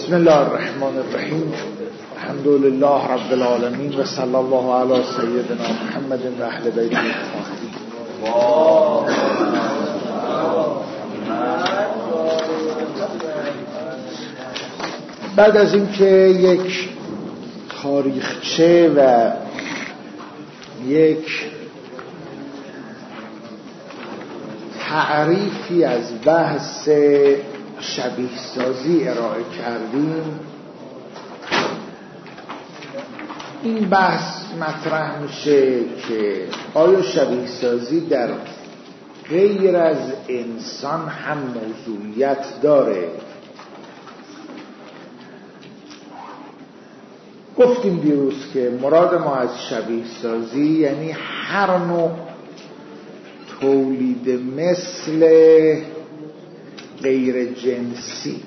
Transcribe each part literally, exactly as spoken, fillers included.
بسم الله الرحمن الرحیم. الحمد لله رب العالمین و صلی الله علی سیدنا محمد و اهل بیت الطاهرین. بعد از اینکه یک تاریخچه و یک تعریفی از بحث شبیه سازی ارائه کردیم، این بحث مطرح میشه که آیا شبیه سازی در غیر از انسان هم موضوعیت داره؟ گفتیم دیروز که مراد ما از شبیه سازی یعنی هر نوع تولید مثل غیر جنسی.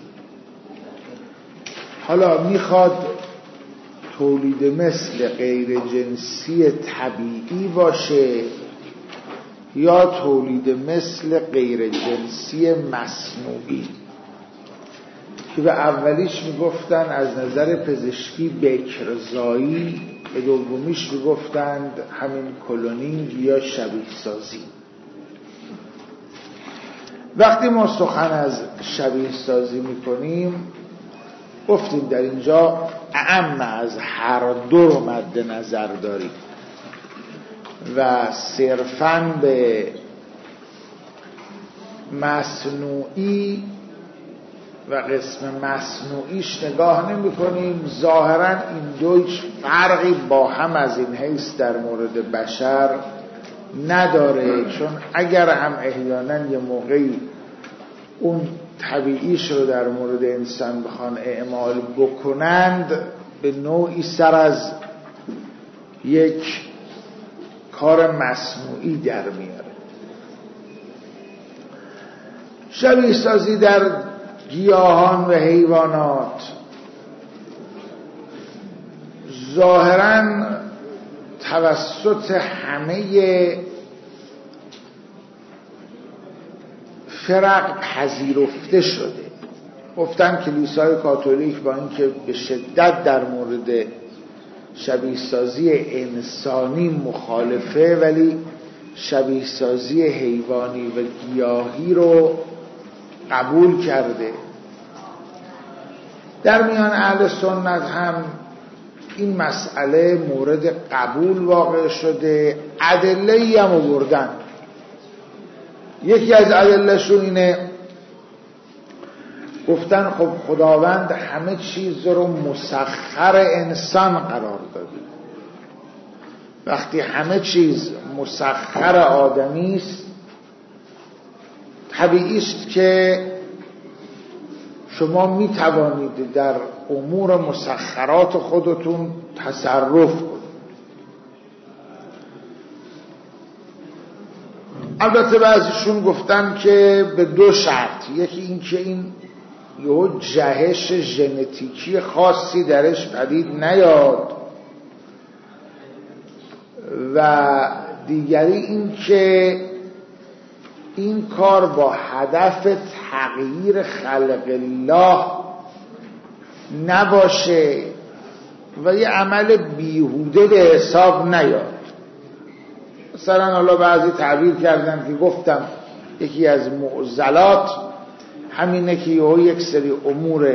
حالا میخواد تولید مثل غیر جنسی طبیعی باشه یا تولید مثل غیر جنسی مصنوعی، که به اولیش میگفتن از نظر پزشکی بکرزایی، به دومیش میگفتند همین کلونینگ یا شبیه سازی. وقتی ما سخن از شبیه سازی میکنیم گفتیم در اینجا اعم از هر دو رو مد نظر داریم و صرفاً به مصنوعی و قسم مصنوعیش نگاه نمی کنیم. ظاهراً این دو هیچ فرقی با هم از این حیث در مورد بشر نداره، چون اگر هم احیانا یه موقعی اون طبیعیش رو در مورد انسان بخوان اعمال بکنند به نوعی سر از یک کار مصنوعی در میاره. شبیه سازی در گیاهان و حیوانات ظاهراً توسط همه فرق پذیرفته شده. گفتن کلیسای کاتولیک با اینکه به شدت در مورد شبیه سازی انسانی مخالفه، ولی شبیه سازی حیوانی و گیاهی رو قبول کرده. در میان اهل سنت هم این مسئله مورد قبول واقع شده. ادله‌ای هم آوردن. یکی از ادله‌شون اینه، گفتن خب خداوند همه چیز رو مسخر انسان قرار داده. وقتی همه چیز مسخر آدمی است، طبیعی است که شما می توانید در امور مسخرات خودتون تصرف کنید. البته بعضیشون گفتن که به دو شرط. یکی این که این یه جهش ژنتیکی خاصی درش پدید نیاد و دیگری این که این کار با هدف تغییر خلق الله نباشه و یه عمل بیهوده به حساب نیاد. مثلا حالا بعضی تعبیر کردن که گفتم یکی از معضلات همینه که یک سری امور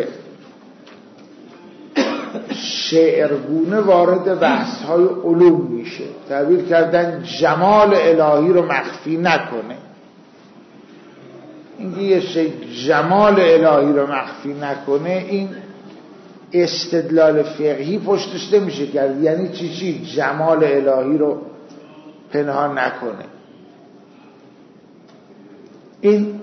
شعرگونه وارد بحث‌های علوم میشه. تعبیر کردن جمال الهی رو مخفی نکنه. اینکه یه شی جمال الهی رو مخفی نکنه، این استدلال فقهی پشتش نمیشه کرد. یعنی چی چی جمال الهی رو پنهان نکنه؟ این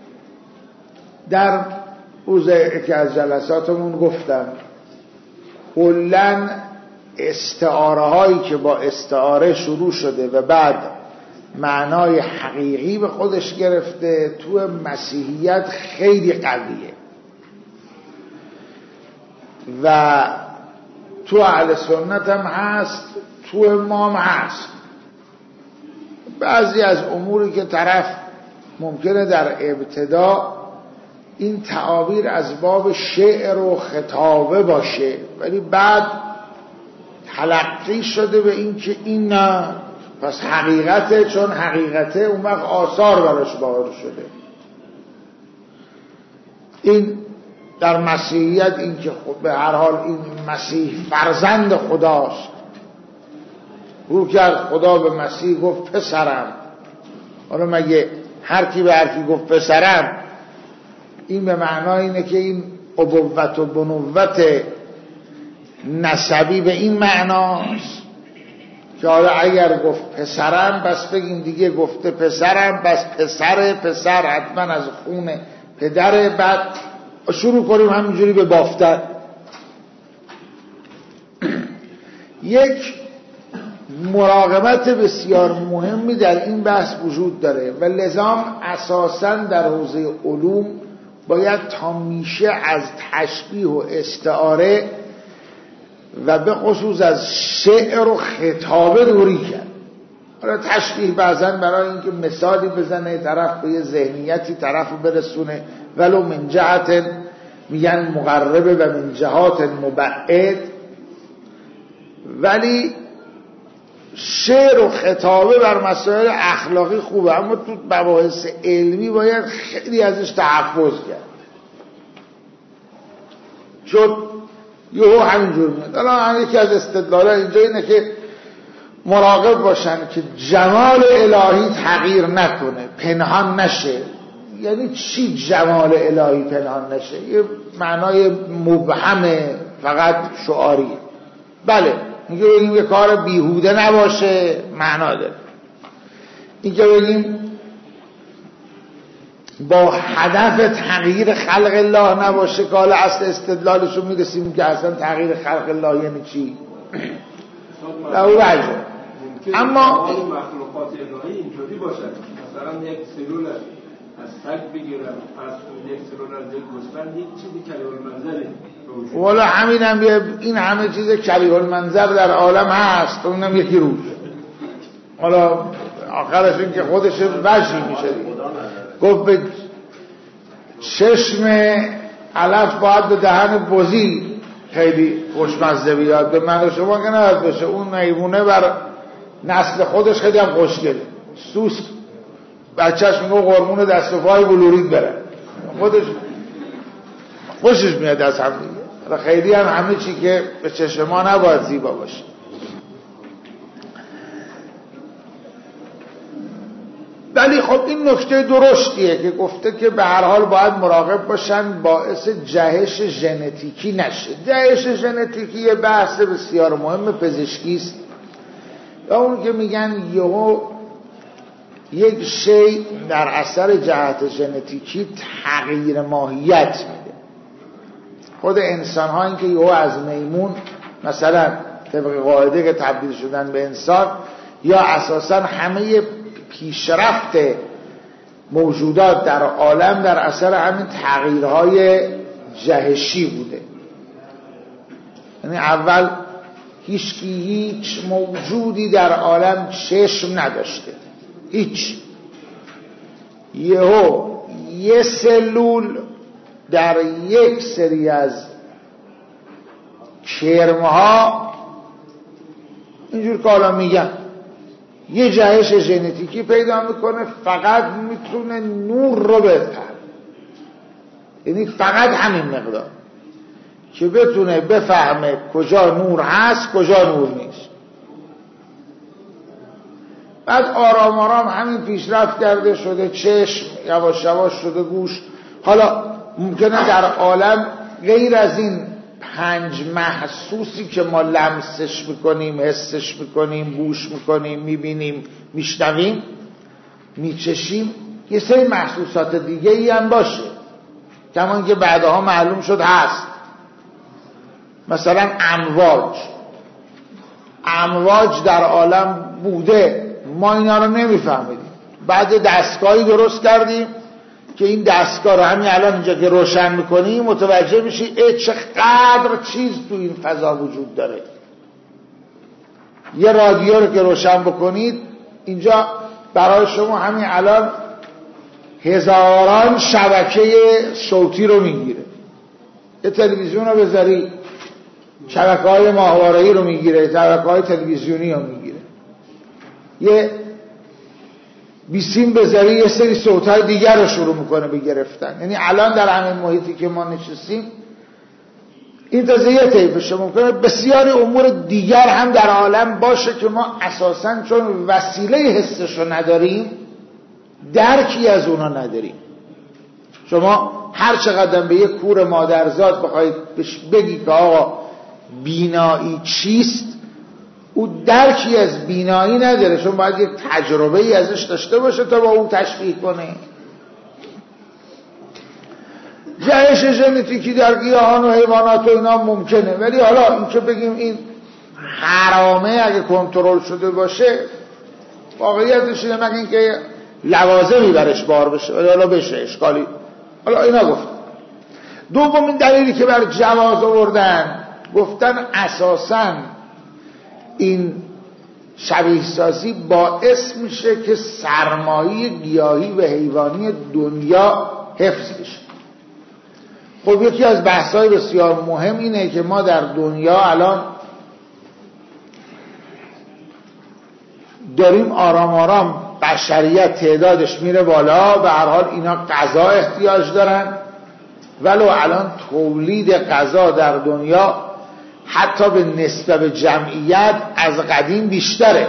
در روز که از جلساتمون گفتم، کلاً استعاره هایی که با استعاره شروع شده و بعد معنای حقیقی به خودش گرفته تو مسیحیت خیلی قویه و تو اهل سنت هم هست، تو ما هم هست. بعضی از اموری که طرف ممکنه در ابتدا این تعابیر از باب شعر و خطابه باشه، ولی بعد تلقی شده به این که این نه پس حقیقته، چون حقیقته اون وقت آثار براش باور شده. این در مسیحیت این که خب به هر حال این مسیح فرزند خداست، رو کرد خدا به مسیح گفت پسرم. حالا مگه هر کی به هر کی گفت پسرم، این به معنای اینه که این ابوت و بنوت نسبی به این معناست که حالا اگر گفت پسرم بس بگیم دیگه گفته پسرم، بس پسر پسر حتما از خون پدره، بعد شروع کنیم همینجوری به بافتن. یک مراقبت بسیار مهمی در این بحث وجود داره و لزام اساساً در حوزه علوم باید تا میشه از تشبیه و استعاره و به خصوص از شعر و خطابه دوری کرد. حالا تشبیه بعضاً برای اینکه مثالی بزنه طرف به یه ذهنیتی طرف رو برسونه، ولو من جهت میگن مقربه و من جهات مبعد، ولی شعر و خطابه بر مسائل اخلاقی خوبه، اما تو مباحث علمی باید خیلی ازش تحفظ کرد، چون یهو همینجور میاد. الان یکی از استدلال‌ها اینجا اینه که مراقب باشن که جمال الهی تغییر نکنه، پنهان نشه. یعنی چی جمال الهی پنهان نشه؟ یه معنای مبهمه، فقط شعاریه. بله میگه بگیم یه کار بیهوده نباشه، معنا داره. این که بگیم با هدف تغییر خلق الله نباشه، که حالا اصل استدلالشو میرسیم که اصلا تغییر خلق الله یعنی چی؟ در او وجه اما مخلوقات الهی اینطوری باشه، مثلا یک سلول از سگ بگیرم، پس یک سلول از یک گوسفند، یک چیزی کلیه المنظره. والا همین هم یه این همه چیز کلیه المنظر در عالم هست، اونم یکی روز. حالا آخرش این که خودش وجهی میشه. گفت به چشم علف باید به دهن بزی خیلی خوشمزه بیاد، به من و شما که نباید باشه. اون میمونه بر نسل خودش خیلی هم خوشگله، سوس بچهش میگه قرمون دست و پای بلورید بره، خودش خوشش میاد از هم دیگه. خیلی هم همه چی که به چشم ما نباید زیبا باشه. ولی خب این نکته درشتیه که گفته که به هر حال باید مراقب باشن باعث جهش ژنتیکی نشه. جهش ژنتیکی یه بحث بسیار مهم پزشکی است، و اون که میگن یهو یک شی در اثر جهت ژنتیکی تغییر ماهیت میده. خود انسان ها این که یهو از میمون مثلا طبق قاعده که تبدیل شدن به انسان، یا اساسا همه پیشرفت موجودات در عالم در اثر همین تغییرهای جهشی بوده. یعنی اول هیچ هیچ موجودی در عالم چشم نداشته، هیچ. یهو یه سلول در یک سری از کرمها اینجور که حالا میگن یه جهش ژنتیکی پیدا میکنه، فقط میتونه نور رو بفهمه. یعنی فقط همین مقدار که بتونه بفهمه کجا نور هست کجا نور نیست. بعد آرام آرام همین پیشرفت کرده شده چشم، یواش یواش شده گوش. حالا ممکنه در عالم غیر از این پنج محسوسی که ما لمسش میکنیم، حسش میکنیم، بوش میکنیم، میبینیم، میشنویم، میچشیم، یه سری محسوسات دیگه ای هم باشه، کمان که بعدها معلوم شد هست. مثلا امواج امواج در عالم بوده، ما اینا رو نمیفهمیدیم. بعد دستگاهی درست کردیم که این دستگاه رو همین الان اینجا که روشن میکنی متوجه میشی ای چقدر چیز تو این فضا وجود داره. یه رادیو رو که روشن بکنید اینجا برای شما همین الان هزاران شبکه صوتی رو میگیره. یه تلویزیون رو بذاری شبکه های ماهواره‌ای رو میگیره، شبکه های تلویزیونی رو میگیره. یه بیسیم بذاری یه سری صوت‌های دیگر رو شروع میکنه به گرفتن. یعنی الان در همین محیطی که ما نشستیم این تازه یه طیفشه، ممکنه بسیاری امور دیگر هم در عالم باشه که ما اساساً چون وسیله حسش رو نداریم درکی از اونا نداریم. شما هر چقدر به یک کور مادرزاد بخواید بگی که آقا بینایی چیست، او درکی از بینایی نداره، چون باید یک تجربه ای ازش داشته باشه تا با او تشبیه کنه. جهش ژنتیکی در گیاهان و حیوانات و اینا ممکنه، ولی حالا این که بگیم این حرامه اگه کنترل شده باشه واقعیتش اینه، مگه اینکه لوازمی برش بار بشه، ولی حالا بشه اشکالی. حالا اینا گفتن. دومین دلیلی که بر جواز آوردن، گفتن اساساً این شبیه سازی باعث میشه که سرمایه گیاهی و حیوانی دنیا حفظ بشه. خب یکی از بحث‌های بسیار مهم اینه که ما در دنیا الان داریم آرام آرام بشریت تعدادش میره بالا، به هر حال اینا غذا احتیاج دارن، ولو الان تولید غذا در دنیا حتی به نسبت به جمعیت از قدیم بیشتره.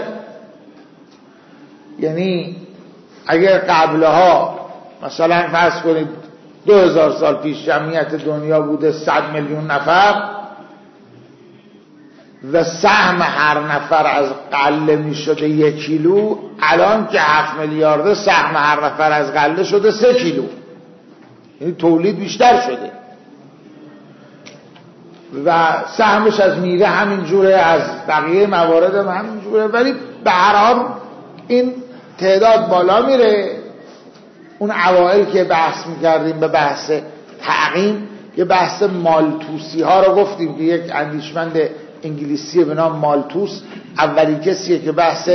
یعنی اگر قبلها مثلا فرض کنید دو هزار سال پیش جمعیت دنیا بوده صد میلیون نفر و سهم هر نفر از غله می شده یک کیلو، الان که هفت میلیارده سهم هر نفر از غله شده سه کیلو. یعنی تولید بیشتر شده و سهمش از میوه همین جوره، از بقیه موارد هم همین جوره، ولی به هر حال این تعداد بالا میره. اون اوائل که بحث میکردیم به بحث تعقیم، یه بحث مالتوسی ها رو گفتیم که یک اندیشمند انگلیسی به نام مالتوس اولین کسیه که بحث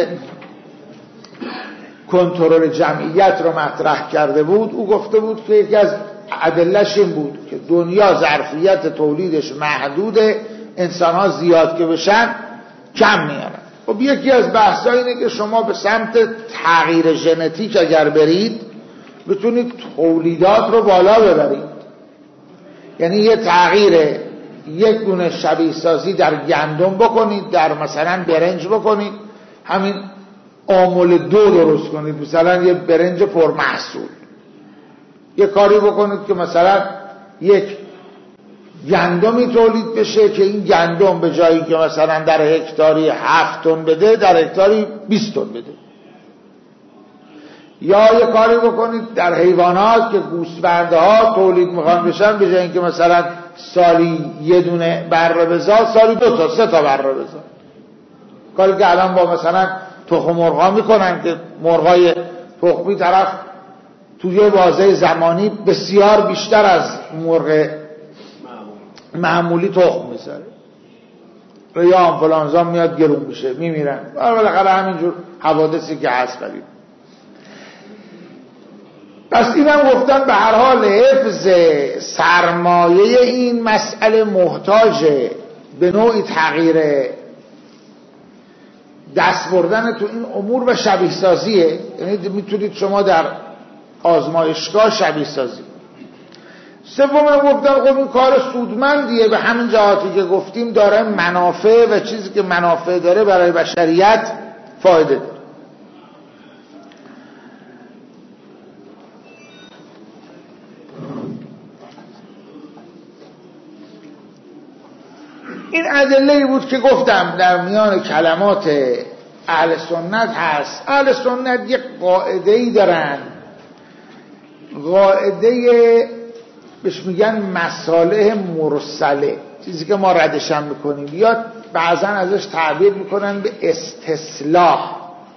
کنترل جمعیت رو مطرح کرده بود. او گفته بود که یکی از ادله‌اش این بود که دنیا ظرفیت تولیدش محدوده، انسان ها زیاد که بشن کم میارن. خب یکی از بحث‌ها اینه که شما به سمت تغییر ژنتیک اگر برید بتونید تولیدات رو بالا ببرید. یعنی یه تغییر یک گونه شبیه سازی در گندم بکنید، در مثلا برنج بکنید، همین آمل دو درست کنید، مثلا یه برنج پرمحصول. یه کاری بکنید که مثلا یک گندمی تولید بشه که این گندم به جایی که مثلا در هکتاری هفت تن بده در هکتاری بیست تن بده. یا یه کاری بکنید در حیوانات که گوسفندها تولید میخوان بشن، به جای اینکه مثلا سالی یه دونه بره بذار سالی دو تا سه تا بره بذار. کاری که الان با مثلا تخم مرغا میکنن که مرغای تخمی طرف توی بازه زمانی بسیار بیشتر از مرغ معمولی تخم میذاره و یا آنفولانزا میاد گرون میشه میمیرن. بالاخره همینجور حوادثی که هست برید. پس اینم گفتن به هر حال حفظ سرمایه این مسئله محتاج به نوعی تغییر دست بردن تو این امور و شبیه سازیه. یعنی میتونید شما در آزمایشگاه شبیه سازی. سوم گفتن خب این کار سودمندیه، به همین جهاتی که گفتیم داره منافع و چیزی که منافع داره برای بشریت فایده داره. این ادله‌ای بود که گفتم در میان کلمات اهل سنت هست. اهل سنت یک قاعده‌ای دارن، قاعده بهش میگن مصالح مرسله، چیزی که ما ردش هم میکنیم، یا بعضا ازش تعبیر میکنن به استصلاح.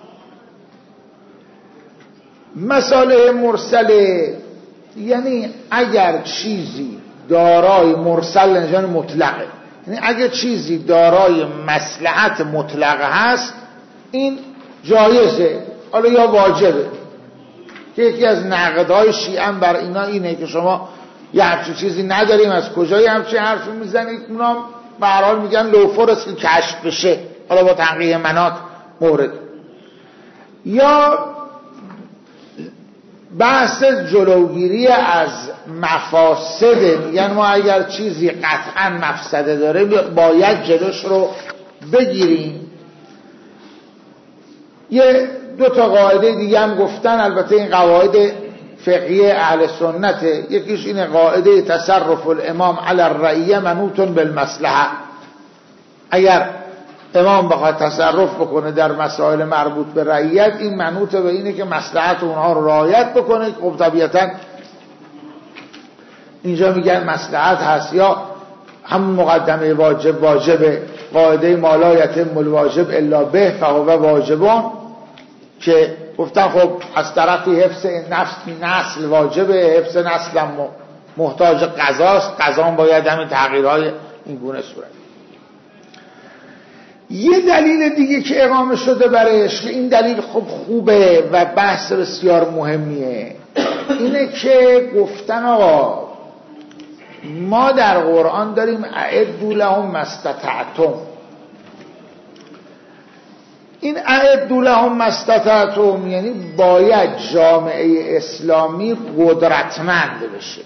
مصالح مرسله یعنی اگر چیزی دارای مرسل نشان مطلقه، یعنی اگر چیزی دارای مصلحت مطلقه هست این جایزه، حالا یا واجبه. که یکی از نقدهای شیعه بر اینا اینه که شما یه همچین چیزی نداریم، از کجای همچین حرفی میزنید؟ اونا به هر حال میگن لوفر است که کشف بشه، حالا با تنقیح مناط مورد. یا بحث جلوگیری از مفاسده، میگن ما اگر چیزی قطعا مفسده داره باید جلوش رو بگیریم. یه دو تا قاعده دیگه هم گفتن، البته این قواعد فقهی اهل سنته. یکیش این قاعده تصرف الامام علی الرعیه منوط بالمصلحه، اگر امام بخواد تصرف بکنه در مسائل مربوط به رعیت، این منوط به اینه که مصلحت اونها رو رعایت بکنه. خب طبیعتا اینجا میگن مصلحت هست، یا همون مقدمه واجب واجبه، قاعده ما لا یتم الواجب الا به فهو واجبون، که گفتن خب از طرفی حفظ نفس نسل واجبه، حفظ نسل هم محتاج قضاست، قضا باید همین تغییرهای این گونه صورت. یه دلیل دیگه که اقامه شده برایش، که این دلیل خب خوبه و بحث بسیار مهمیه، اینه که گفتن آقا ما در قرآن داریم اعدوا لهم ما استطعتم. این اعدوا لهم ما استطعتم یعنی باید جامعه اسلامی قدرتمند بشه.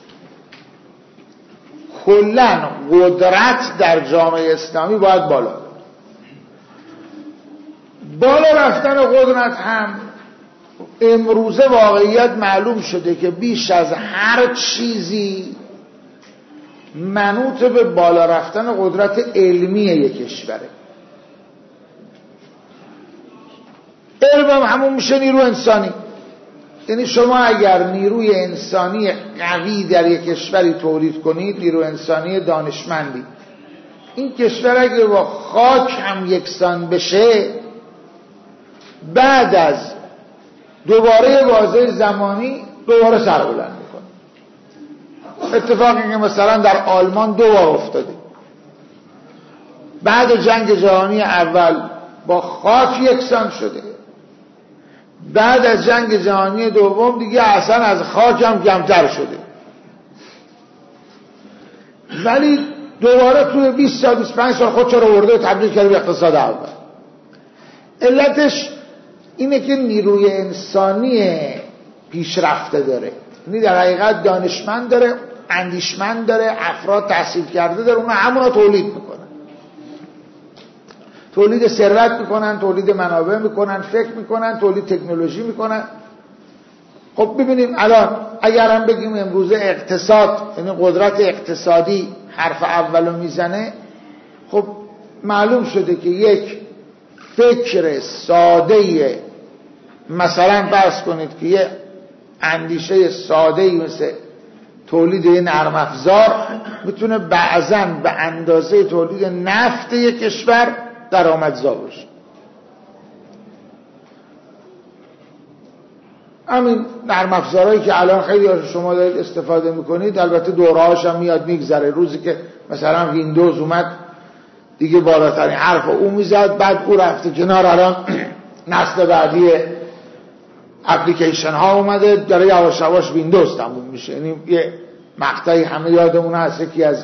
کلاً قدرت در جامعه اسلامی باید بالا بالا رفتن قدرت هم امروزه واقعیت معلوم شده که بیش از هر چیزی منوط به بالا رفتن قدرت علمی یک کشوره. علم هم همون میشه نیرو انسانی. یعنی شما اگر نیروی انسانی قوی در یک کشوری تولید کنید، نیرو انسانی دانشمندی، این کشور اگر با خاک هم یکسان بشه، بعد از دوباره بازه زمانی دوباره سر بلند میکنه. اتفاقی که مثلا در آلمان دو بار افتاده. بعد جنگ جهانی اول با خاک یکسان شده، بعد از جنگ جهانی دوم دیگه اصلا از خاک هم کمتر شده، ولی دوباره توی بیست سال بیست و پنج سال خودش رو آورده و تبدیل کرده به اقتصاد اول. علتش اینه که نیروی انسانی پیشرفته داره، یعنی در حقیقت دانشمند داره، اندیشمند داره، افراد تحصیل کرده داره، اونها همونا تولید میکنن، تولید ثروت میکنن، تولید منابع میکنن، فکر میکنن، تولید تکنولوژی میکنن. خب ببینیم الان اگر هم بگیم امروزه اقتصاد، یعنی قدرت اقتصادی حرف اولو میزنه، خب معلوم شده که یک فکر ساده، مثلا فرض کنید که یه اندیشه ساده‌ای مثل تولید یه نرم افزار میتونه بعضاً به اندازه تولید نفت یک کشور درآمدزا باشه. همین نرم افزارهایی که الان خیلی شما دارید استفاده میکنید، البته دورهاش هم میاد میگذره. روزی که مثلا ویندوز اومد دیگه بالاترین حرف او میزد، بعد او رفته کنار، الان نسل بعدی اپلیکیشن ها اومده، داره یواش یواش ویندوز تموم میشه. یعنی یه مقطعی همه یادمون هست، یکی از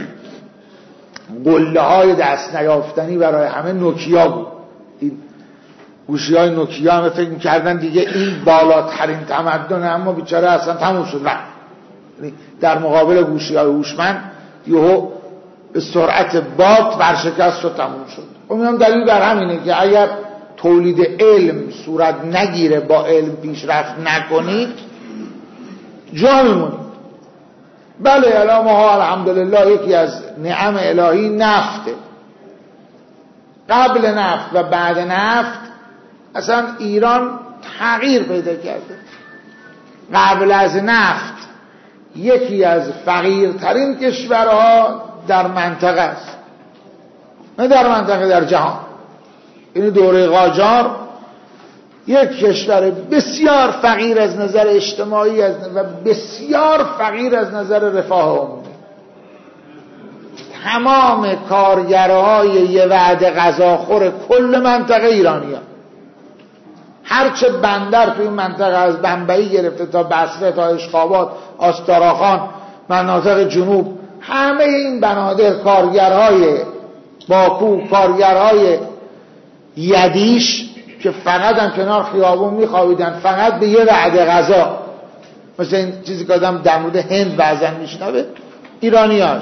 قله های دست نیافتنی برای همه نوکیا بود. این گوشی های نوکیا همه فکر میکردن دیگه این بالاترین تمدن، اما بیچاره اصلا تموم شد. یعنی در مقابل گوشی های هوشمند یهو به سرعت باد برشکست شد، تموم شد. امیدوارم دلیل بر همینه که اگر تولید علم صورت نگیره، با علم پیشرفت نکنید، جا میمونید. بله الان ما الحمدلله یکی از نعم الهی نفته. قبل نفت و بعد نفت اصلا ایران تغییر پیدا کرده. قبل از نفت یکی از فقیرترین کشورها در منطقه است، نه در منطقه، در جهان. این دوره قاجار یک کشور بسیار فقیر از نظر اجتماعی و بسیار فقیر از نظر رفاه عمومی. تمام کارگرهای یه وعده غذاخور کل منطقه ایرانیان، هرچه بندر تو این منطقه از بمبئی گرفته تا بصره تا اشخابات، آستاراخان، مناطق جنوب، همه این بنادر کارگرهای باکو، کارگرهای یدیش که فقط هم کنار خیابون میخوابیدن، فقط به یه وعده غذا، مثل این چیزی که آدم در مورد هند بعضن میشنوه، ایرانیاش.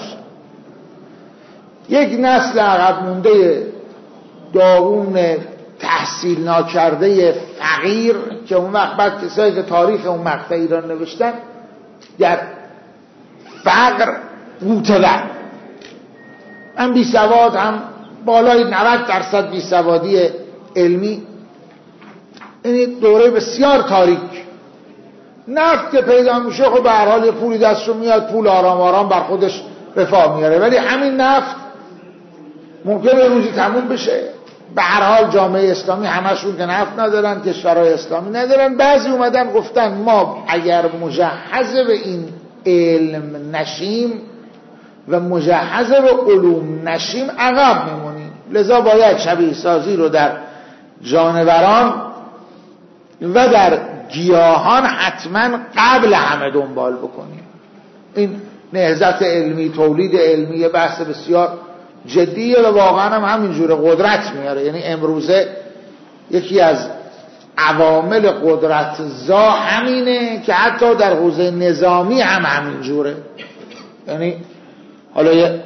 یک نسل عقب مونده داغون تحصیل ناکرده فقیر که اون وقت بعد کسایی که تاریخ اون مقطع ایران نوشتن در فقر متبع، هم بی سواد، هم بالای نود درصد بی سوادی علمی. این دوره بسیار تاریک. نفت که پیدا میشه خب به هر حال یه پولی دستشو میاد، پول آرام آرام بر خودش رفاه میاره، ولی همین نفت ممکنه روزی تموم بشه. به هر حال جامعه اسلامی همشون که نفت ندارن، کشورهای اسلامی ندارن. بعضی اومدن گفتن ما اگر مجهز به این علم نشیم و مجهز به علوم نشیم عقب میمونیم، لذا باید شبیه سازی رو در جانوران و در گیاهان حتما قبل همه دنبال بکنیم. این نهضت علمی، تولید علمی بحث بسیار جدیه و واقعا هم همینجوره قدرت میاره. یعنی امروزه یکی از عوامل قدرت زا همینه که حتی در حوزه نظامی هم همینجوره. یعنی حالا یه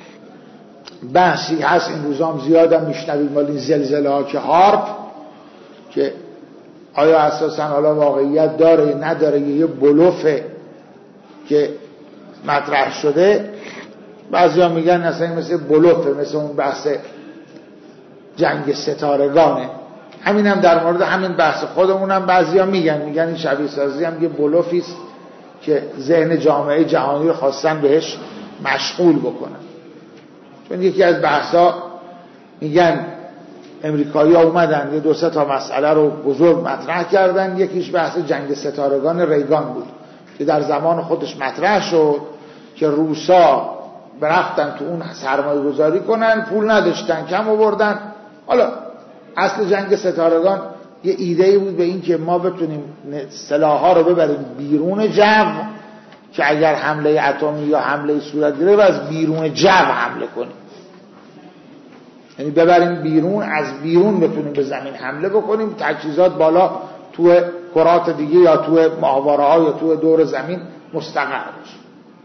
بحثی هست این روزا هم زیاد هم میشنوید مال این زلزله ها که هارپ، که آیا اساسا حالا واقعیت داره نداره، یه بلوفه که مطرح شده. بعضی ها میگن اصلا مثل بلوفه، مثل اون بحث جنگ ستارگانه. همین هم در مورد همین بحث خودمون هم بعضی ها میگن میگن این شبیه سازی هم یه بلوفیست که ذهن جامعه جهانی رو خواستن بهش مشغول بکنن. چون یکی از بحثا میگن امریکایی ها اومدن یه دو سه تا مسئله رو بزرگ مطرح کردن. یکیش بحث جنگ ستارگان ریگان بود که در زمان خودش مطرح شد که روسا برفتن تو اون سرمایه گذاری کنن، پول نداشتن، کم آوردن. حالا اصل جنگ ستارگان یه ایده بود به این که ما بتونیم سلاح‌ها رو ببریم بیرون جو، که اگر حمله اتمی یا حمله صورت گیره و از بیرون جو حمله کنیم، یعنی ببریم بیرون، از بیرون بتونیم به زمین حمله بکنیم، تجهیزات بالا تو کرات دیگه یا تو ماهواره‌ها یا تو دور زمین مستقر بشه.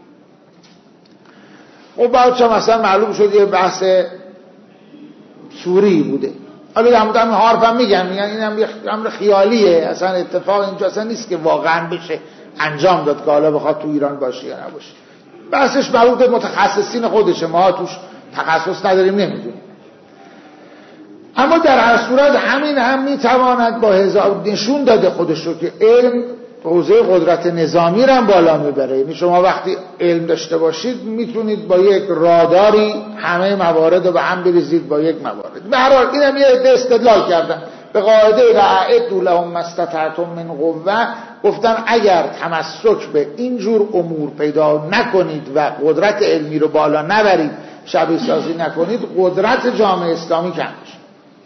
و بعد چه مثلا معلوم شد یه بحث سوری بوده. حالا در مورد هارپ هم میگن میگن این هم یه امر خیالیه، اصلا اتفاق اینجا اصلا نیست که واقعا بشه انجام داد که حالا بخواد تو ایران باشه یا نباشه. بحثش مربوط به متخصصین خودشه، ما توش تخصص نداریم نمیدونیم. اما در هر صورت همین هم میتواند با هزار نشون داده خودش رو که علم حوزه قدرت نظامی رو هم بالا میبره. یعنی شما وقتی علم داشته باشید میتونید با یک راداری همه موارد رو به هم بریزید با یک موارد. به هر حال اینم یه عده استدلال کردن به قاعده اعدوا لهم ما استطعتم من قوه، گفتن اگر تمسک به اینجور امور پیدا نکنید و قدرت علمی رو بالا نبرید، شبیه سازی نکنید، قدرت جامعه اسلامی کم میشه.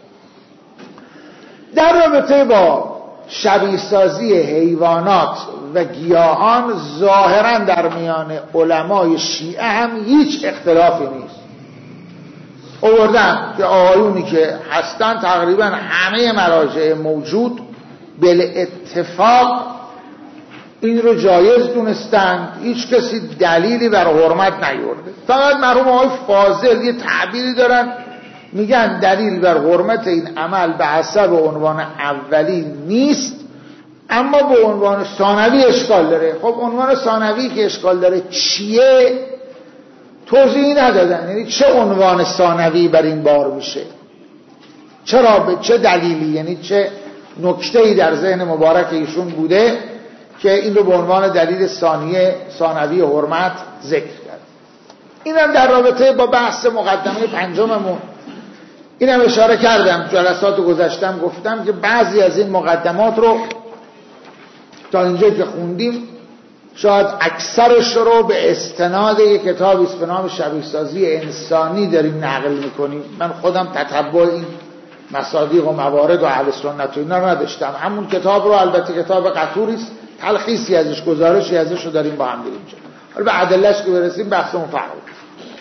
در رابطه با شبیه سازی حیوانات و گیاهان ظاهرا در میان علمای شیعه هم هیچ اختلافی نیست. آوردن که آقایونی که هستن تقریبا همه مراجع موجود بل اتفاق این رو جایز دونستن، هیچ کسی دلیلی بر حرمت نیورده. فقط مرحوم آقای فاضل یه تعبیری دارن، میگن دلیل بر حرمت این عمل به حسب عنوان اولی نیست، اما به عنوان ثانوی اشکال داره. خب عنوان ثانوی که اشکال داره چیه؟ توضیحی ندادن. یعنی چه عنوان ثانوی بر این بار میشه؟ چرا؟ به چه دلیلی؟ یعنی چه نکته‌ای در ذهن مبارک ایشون بوده که این رو به عنوان دلیل ثانیه ثانوی حرمت ذکر کرد؟ اینم در رابطه با بحث مقدمه پنجممون اینم اشاره کردم، جلسات گذشتم گفتم که بعضی از این مقدمات رو تا اینجا که خوندیم شاید اکثرش رو به استناد یک کتابی است به نام شبیه سازی انسانی داریم نقل میکنیم. من خودم تتبع این مصادیق و موارد و اهل سنت و اینا رو نداشتم. همون کتاب رو، البته کتاب قطوری است، تلخیصی ازش، گزارشی ازش رو داریم با هم بریم جلو. حالا به ادله‌اش که برسیم بحثمون فرق می‌کنه.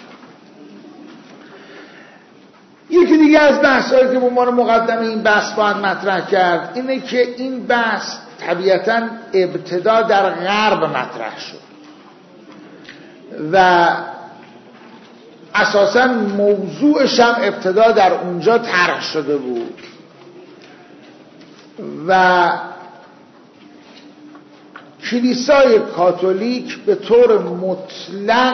یکی دیگه از بحث‌هایی که به عنوان مقدمه این بحث باید مطرح کرد اینه که این بحث طبیعتاً ابتدا در غرب مطرح شد و اساساً موضوعش هم ابتدا در اونجا طرح شده بود و کلیسای کاتولیک به طور مطلق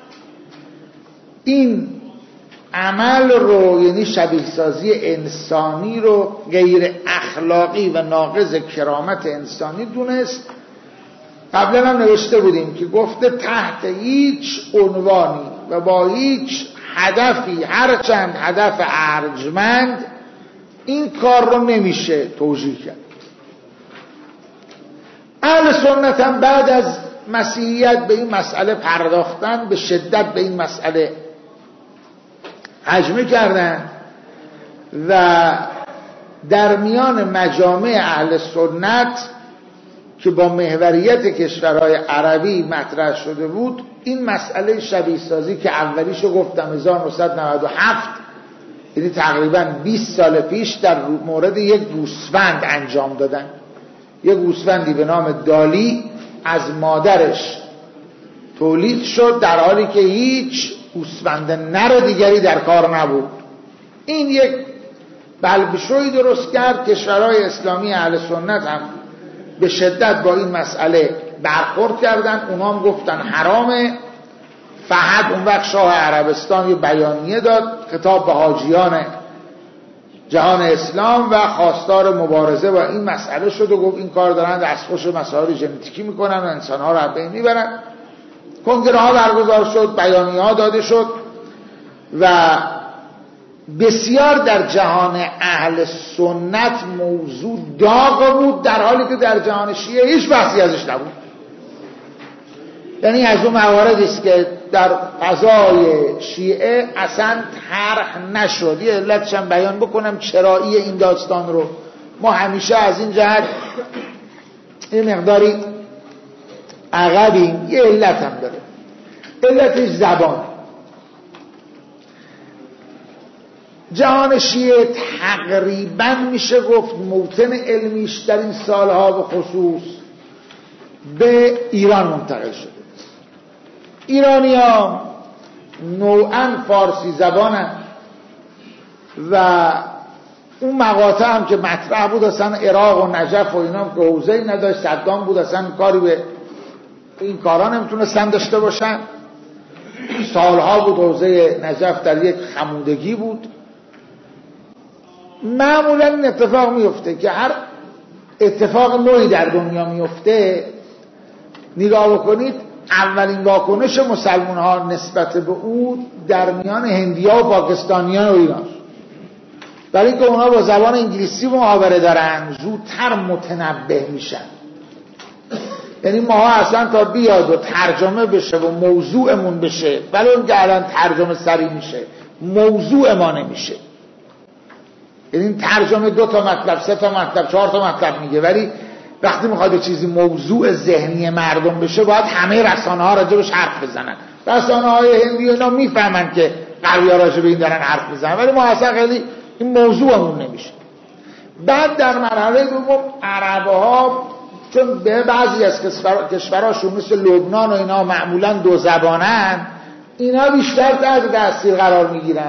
این عمل رو، یعنی شبیه سازی انسانی رو، غیر اخلاقی و ناقض کرامت انسانی دونست. قبلا هم نوشته بودیم که گفته تحت هیچ عنوانی و با هیچ هدفی، هرچند هدف ارجمند، این کار رو نمیشه توجیه کرد. اهل سنت هم بعد از مسیحیت به این مسئله پرداختن، به شدت به این مسئله هجمه کردن و در میان مجامع اهل سنت که با محوریت کشورهای عربی مطرح شده بود، این مسئله شبیه سازی که اولیشو گفتم هزار و نهصد و نود و هفت، یعنی تقریبا بیست سال پیش، در مورد یک گوسفند انجام دادن. یک گوسفندی به نام دالی از مادرش تولید شد در حالی که هیچ گوسفند نر دیگری در کار نبود. این یک بلبشوی درست کرد. کشورهای اسلامی اهل سنت هم به شدت با این مسئله برخورد کردن، اونا هم گفتن حرامه. فهد اون وقت شاه عربستان یه بیانیه داد، خطاب به حاجیان جهان اسلام، و خواستار مبارزه با این مسئله شد و گفت این کار دارن دستخوش مسائل ژنتیکی میکنن و انسانها رو از بین میبرن. کنگره ها برگزار شد، بیانیه ها داده شد و بسیار در جهان اهل سنت موضوع داغ بود، در حالی که در جهان شیعه هیچ بحثی ازش نبود. یعنی از اون مواردی است که در فضای شیعه اصلا طرح نشد. یه علتش هم بیان بکنم چرایی این داستان رو. ما همیشه از این جهت یه مقداری عقبیم. یه علت هم داره، علتش زبان. جهان شیعه تقریبا میشه گفت موطن علمیش در این سالها به خصوص به ایران منتقل شده. ایرانی ها نوعاً فارسی زبانن و اون مقاطع هم که مطرح بود اصلا عراق و نجف و اینا هم که حوزه‌ای نداشت، صدام بود، اصلا کاری به این کارا نمیتونستن داشته باشن. سالها بود حوزه نجف در یک خمودگی بود. معمولا این اتفاق میفته که هر اتفاق نوعی در دنیا میفته، نگاه بکنید اولین واکنش مسلمان ها نسبت به او در میان هندیا و پاکستانیان و ایران، برای اینکه اونا با زبان انگلیسی محاوره دارن، زودتر متنبه میشن. یعنی ما اصلا تا بیاد و ترجمه بشه و موضوعمون بشه، ولی اون که الان ترجمه سری میشه، موضوع ما نمیشه. یعنی ترجمه دو تا مطلب، سه تا مطلب، چهار تا مطلب میگه، ولی وقتی میخواد چیزی موضوع ذهنی مردم بشه باید همه رسانه ها راجبش حرف بزنن. رسانه های هندی اینا میفهمن که غربی‌ها راجب این دارن حرف میزنن، ولی ما اصلا خیلی این موضوعمون نمیشه. بعد در مرحله دوم عرب‌ها چون به بعضی از کشورهاشون مثل لبنان و اینا معمولا دو زبانن، اینا بیشتر تحت تاثیر قرار میگیرن.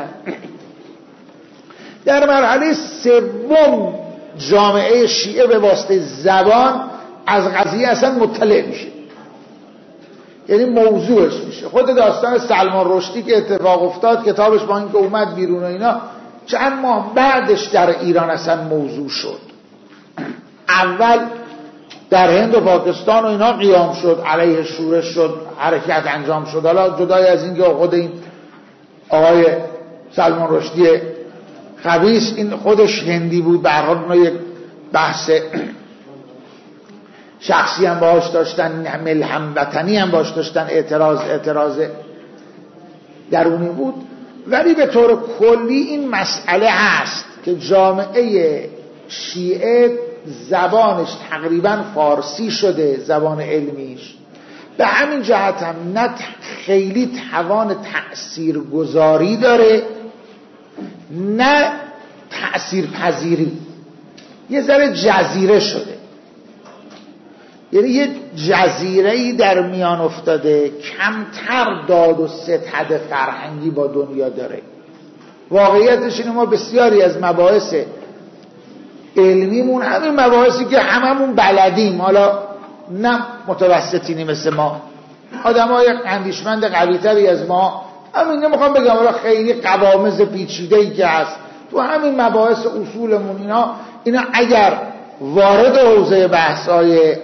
در مرحله سوم جامعه شیعه به واسطه زبان از قضیه اصلا مطلع میشه، یعنی موضوعش میشه. خود داستان سلمان رشدی که اتفاق افتاد، کتابش با اینکه اومد بیرون و اینا، چند ماه بعدش در ایران اصلا موضوع شد. اول در هند و پاکستان و اینا قیام شد، علیه شورش شد، حرکت انجام شد. حالا جدای از اینکه خود این آقای سلمان رشدی خبیث این خودش هندی بود، به هر حال اونا یک بحث شخصی هم باهاش داشتن، ملهم وطنی هم باهاش داشتن، اعتراض اعتراض درونی بود. ولی به طور کلی این مسئله هست که جامعه شیعه زبانش تقریبا فارسی شده، زبان علمیش، به همین جهت هم نه خیلی توان تأثیر گذاری داره نه تأثیر پذیری، یه ذره جزیره شده، یعنی یه جزیره‌ای در میان افتاده، کمتر داد و ستد فرهنگی با دنیا داره. واقعیتش اینه ما بسیاری از مباحث علمیمون همین مباحثی که هممون بلدیم، حالا نه متوسطینی مثل ما، آدم های اندیشمند قوی‌تری از ما، همین نمیخوام بگم حالا خیلی قوامض پیچیده‌ای که هست تو همین مباحث اصولمون، اینا اینا اگر وارد حوزه بحث‌های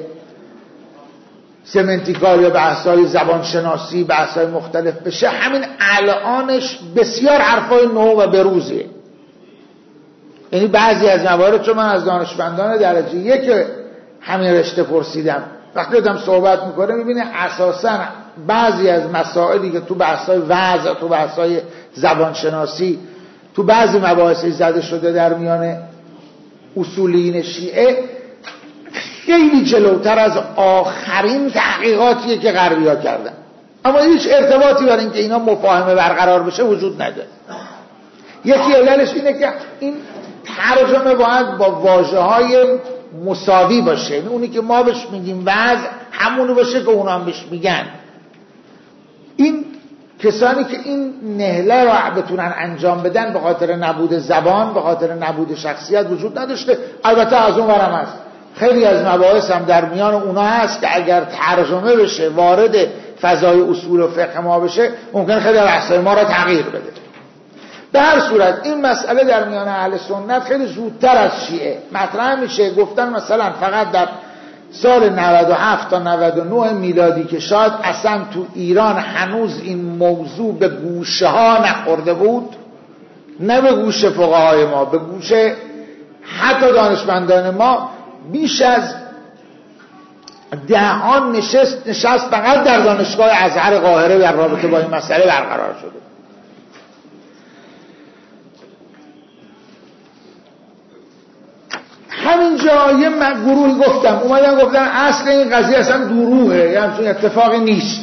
سمنتیکال یا بحث‌های زبانشناسی، بحث‌های مختلف بشه، همین الانش بسیار حرفای نو و بروزه. یعنی بعضی از موارد، چون من از دانشمندان درجه یک همین رشته پرسیدم، وقتی آدم صحبت میکنه میبینه اساساً بعضی از مسائلی که تو بحث‌های وضع، تو بحث‌های زبانشناسی، تو بعضی مباحثی زده شده در میان اصولیین شیعه، خیلی جلوتر از آخرین تحقیقاتیه که غربی‌ها کردن، اما هیچ ارتباطی برای اینکه اینا مفاهمه برقرار بشه وجود نداره. یکی علتش اینه که این ترجمه باید با واژه‌های مساوی باشه، یعنی اونی که ما بهش میگیم وضع همونی باشه که اونا هم بهش میگن. این کسانی که این نهله را بتونن انجام بدن به خاطر نبود زبان، به خاطر نبود شخصیت وجود نداشته. البته از اون ورم هست خیلی از مباحث هم در میان اونا هست که اگر ترجمه بشه وارد فضای اصول و فقه ما بشه ممکن خیلی بحث‌های ما را تغییر بده. به هر صورت این مسئله در میان اهل سنت خیلی زودتر از شیعه مطرح میشه. گفتن مثلا فقط در سال نود و هفت تا نود و نه میلادی که شاید اصلا تو ایران هنوز این موضوع به گوشه ها نخورده بود، نه به گوش فقهای ما، به گوش حتی دانشمندان ما، بیش از دهان نشست نشست فقط در دانشگاه ازهر قاهره در رابطه با این مسئله برقرار شده. همینجا یه گروهی گفتم اومدن گفتن اصل این قضیه اصلا دروغه، یعنی همچون اتفاقی نیست.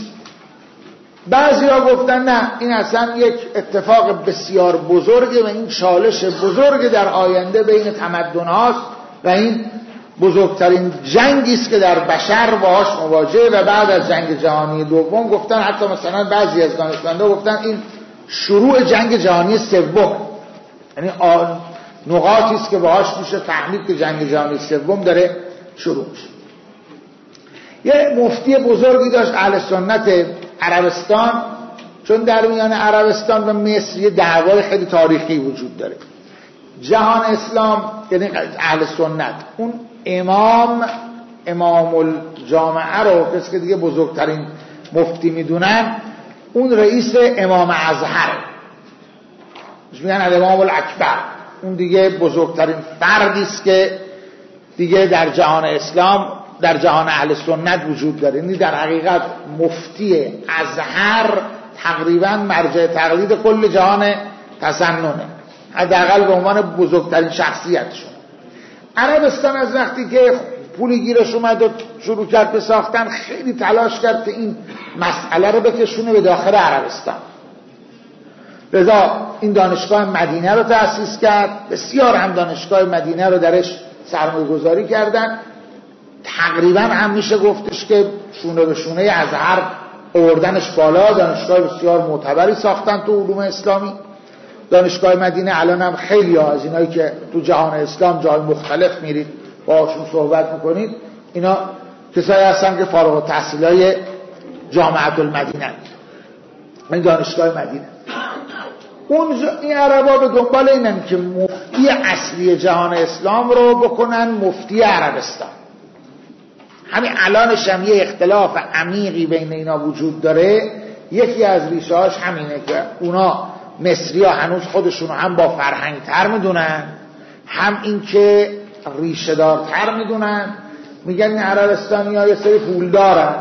بعضی ها گفتن نه، این اصلا یک اتفاق بسیار بزرگه و این چالش بزرگ در آینده بین تمدن هاست و این بزرگترین جنگی است که در بشر باهاش مواجهه. و بعد از جنگ جهانی دوم گفتن، حتی مثلا بعضی از دانشمندا گفتن این شروع جنگ جهانی سوم، یعنی آن نقاطی است که باهاش میشه فهمید که جنگ جهانی سوم داره شروع میشه. یه مفتی بزرگی داشت اهل سنت عربستان، چون در میان عربستان و مصر یه دعوای خیلی تاریخی وجود داره. جهان اسلام یعنی اهل سنت، اون امام امام الجامعه رو کسی که دیگه بزرگترین مفتی میدونن، اون رئیس امام ازهر میگن الامام الاکبر، اون دیگه بزرگترین فردی است که دیگه در جهان اسلام، در جهان اهل سنت وجود داره. یعنی در حقیقت مفتی ازهر تقریبا مرجع تقلید کل جهان تسننه، حداقل به عنوان بزرگترین شخصیتشون. عربستان از وقتی که پولی گیرش اومد و شروع کرد به ساختن، خیلی تلاش کرد که این مسئله رو بکشونه به داخل عربستان. لذا این دانشگاه مدینه رو تأسیس کرد، بسیار هم دانشگاه مدینه رو درش سرمایه گذاری کردن. تقریبا هم میشه گفتش که شونه به شونه ازهر آوردنش بالا، دانشگاه بسیار معتبری ساختن تو علوم اسلامی. دانشگاه مدینه الان هم خیلی ها از اینایی که تو جهان اسلام جای مختلف میرید باهاشون صحبت میکنید، اینا کسایی هستن که فارغ التحصیلای جامعه المدینه، این دانشگاه مدینه. اونجا این عربا به دنبال اینن که مفتی اصلی جهان اسلام رو بکنن مفتی عربستان. همین الانش هم یه اختلاف عمیقی بین اینا وجود داره. یکی از ریشه هاش همینه که اونا مصری ها هنوز خودشونو هم با فرهنگ تر میدونن، هم این که ریشه دار تر میدونن. میگن این عربستانی ها یه سری پول دارن،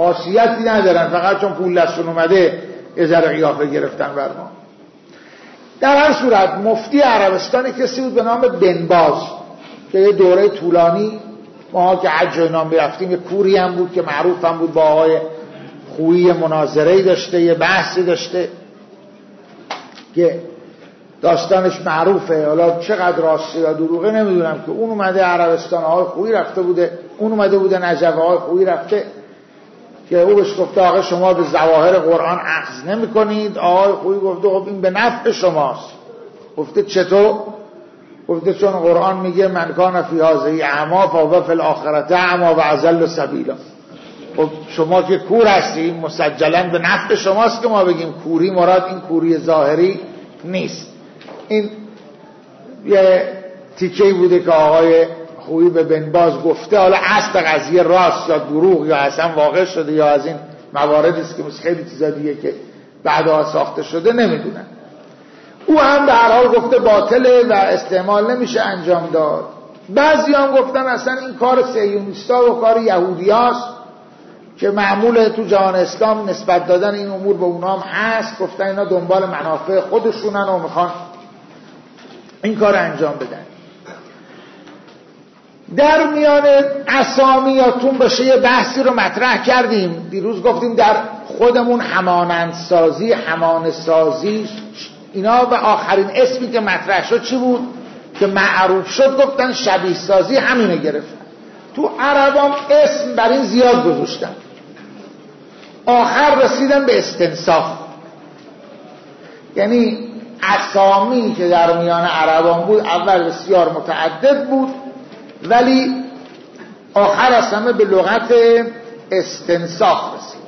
خاصیتی ندارن، فقط چون پول دستون اومده یه ذره قیافه گرفتن بر ما. در هر صورت مفتی عربستان کسی بود به نام بن باز که یه دوره طولانی ما که حج و نام بیرفتیم، یه کوری هم بود که معروف هم بود با آقای خویی، مناظره‌ای داشته، یه بحثی داشته که داستانش معروفه. حالا چقدر راسته یا دروغه نمیدونم که اون اومده عربستان، آقای خویی رفته بوده، اون اومده بوده نجف، آقای خویی رفته که او بهش گفته آقا شما به ظواهر قرآن اخذ نمی کنید. آقای خویی گفته خب این به نفع شماست. گفته چطور؟ گفته چون قرآن میگه من کان فی هذه اعمی فهو فی الاخرة اعمی و اضل سبیلا. خب شما که کور هستید مسجلا به نفع شماست که ما بگیم کوری، مراد این کوری ظاهری نیست. این یه تیکه‌ای بوده که آقای خویی به بن باز گفته. حالا اصل قضیه راست یا دروغ یا اصلا واقع شده یا از این مواردی است که خیلی چیزا دیگه که بعدها ساخته شده نمیدونن. او هم به هر حال گفته باطله و استعمال نمیشه انجام داد. بعضی هم گفتن اصلا این کار صهیونیستا و کار یهودیاست که معموله تو جهان اسلام نسبت دادن این امور به اونام هست. گفتن اینا دنبال منافع خودشونن و میخوان این کار انجام بدن. در میان اسامیاتون بشه یه بحثی رو مطرح کردیم دیروز، گفتیم در خودمون همانندسازی، همانسازی اینا، و آخرین اسمی که مطرح شد چی بود که معروف شد؟ گفتن شبیه سازی. همینه گرفتن. تو عربام اسم بر این زیاد گذاشتن، آخر رسیدن به استنساخ. یعنی اسامی که در میان عربان بود اول بسیار متعدد بود ولی آخر از همه به لغت استنساخ رسید.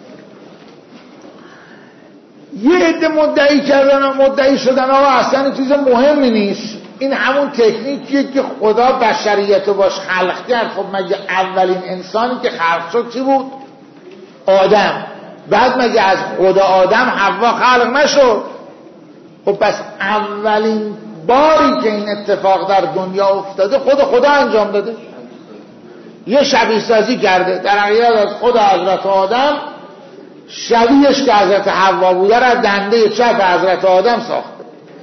یه عده مدعی کردن و مدعی شدن آقا اصلا چیز مهمی نیست، این همون تکنیکیه که خدا بشریت رو باش خلق کرد. خب مگه اولین انسانی که خلق شد چی بود؟ آدم. بعد مگه از خدا آدم حوا خلق نشد؟ خب پس اولین باری که این اتفاق در دنیا افتاده خود خدا انجام داده، یه شبیه سازی کرده. در حقیقت از خود حضرت آدم شبیهش که حضرت حوا بوده را دنده چپ حضرت آدم ساخته.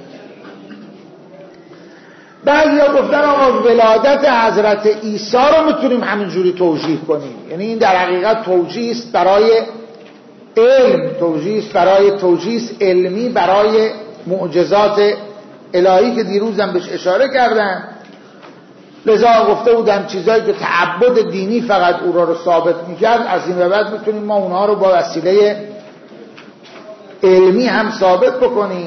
بعضی ها گفتن آقا ولادت حضرت عیسی رو میتونیم همینجوری توجیه کنیم، یعنی این در حقیقت توجیه است برای علم، توجیه است برای توجیه علمی برای معجزات الهی که دیروزم بهش اشاره کردن. لذا گفته بودم چیزایی که تعبد دینی فقط او را رو ثابت میکرد، از این به بعد میتونیم ما اونها رو با وسیله علمی هم ثابت بکنیم.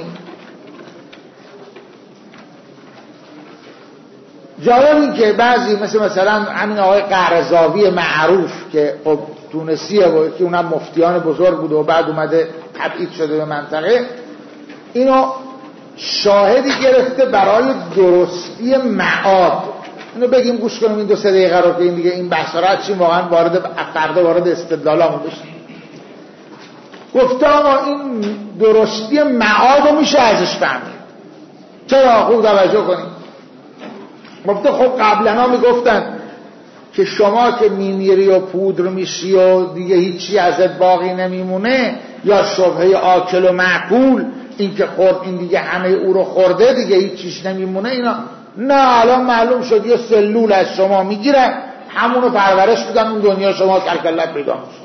جالب این که بعضی مثل مثلا همین آقای قرضاوی معروف که خب تونسیه و که اونم مفتیان بزرگ بود و بعد اومده تبعید شده به منطقه، اینو شاهدی گرفته برای درستی معاد. اینو بگیم گوش کنیم این دو سه دقیقه رو که این دیگه این بحثا را چیم واقعا وارد فردا وارد استدلالامون بشیم. گفته آقا این درستی معاد رو میشه ازش فهمید. چرا؟ خوب توجه کنیم. گفته خب قبلا میگفتن که شما که میمیری و پودر میشی و دیگه هیچی ازت باقی نمیمونه، یا شبهه آکل و معقول، این که خورد این دیگه همه او رو خورده دیگه هیچیش نمیمونه. اینا نه، الان معلوم شد یه سلول از شما میگیرن همونو پرورش میدن اون دنیا شما کلکلت پیدا میشه.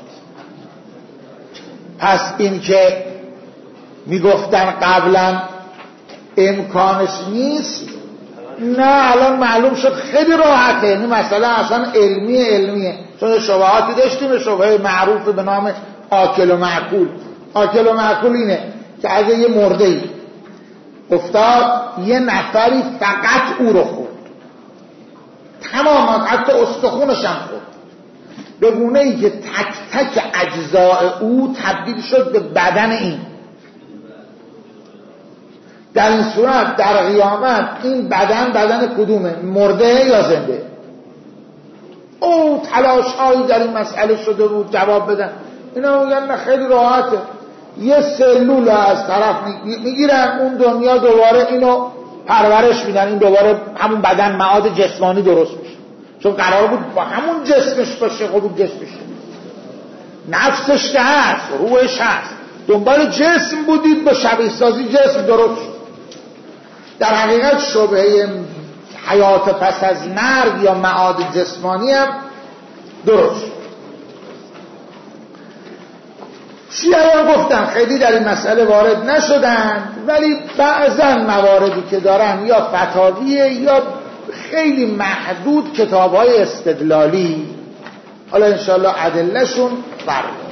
پس این که میگفتن قبلا امکانش نیست، نه الان معلوم شد خیلی راحته. یعنی مثلا اصلا علمی علمیه، چون شبهاتی داشتیم، شبهه معروف به نام آکل و معقول. آکل و معقول اینه که اگه یه مرده ای افتاد یه نفری فقط او رو خورد، تماما حتی استخونش هم خورد، به گونه ای که تک تک اجزاء او تبدیل شد به بدن این. در این صورت در قیامت این بدن بدن کدومه؟ مرده یا زنده؟ او تلاش هایی در این مسئله شده بود جواب بدن. اینا میگن نه خیلی راحته، یه سلول از طرف میگیرن اون دنیا دوباره اینو پرورش میدن، این دوباره همون بدن معاد جسمانی درست میشه، چون قرار بود با همون جسمش باشه. خب جسمش نفسش که هست، روحش هست، دنبال جسم بودید با شبیه سازی جسم درست شد. در حقیقت شبهه حیات پس از مرگ یا معاد جسمانی هم درست. شیعیان گفتن خیلی در این مسئله وارد نشدن، ولی بعضا مواردی که دارن یا فتاویه یا خیلی محدود کتاب‌های استدلالی، حالا انشاءالله ادله‌شون فرق